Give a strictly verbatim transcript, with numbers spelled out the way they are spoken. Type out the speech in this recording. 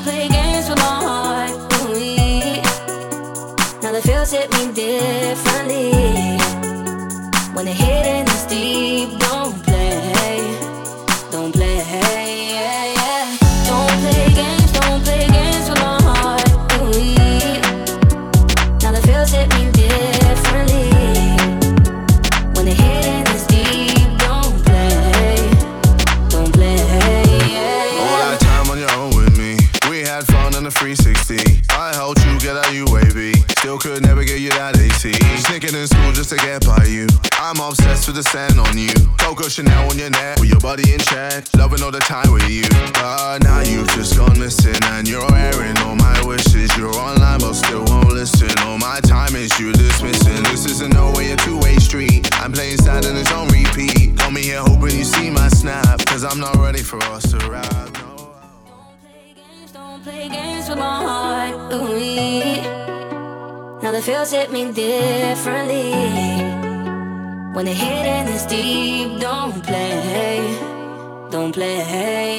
play games with my heart. Ooh, now the feels hit me differently. When the hidden is deep, don't play, don't play, yeah, yeah. Don't play games, don't play games with my heart. Ooh, now the feels hit me differently. When the hidden is deep, don't play, don't play, yeah, yeah. All that time on your own with me, we had fun on the three sixty. I helped you get out U A V, still could never get you that A C. Sneaking in school just to get by you. I'm obsessed with the sand on you. Coco Chanel on your neck, with your body in check. Loving all the time with you. But now you've just gone missing, and you're airing all my wishes. You're online but still won't listen. All my time is you dismissing. This isn't no way a two-way street. I'm playing sad and it's on repeat. Call me here hoping you see my snap, cause I'm not ready for us to rap, no. Don't play games, don't play games with my heart. Ooh, now the feels hit me differently. When the hidden is deep, don't play, don't play.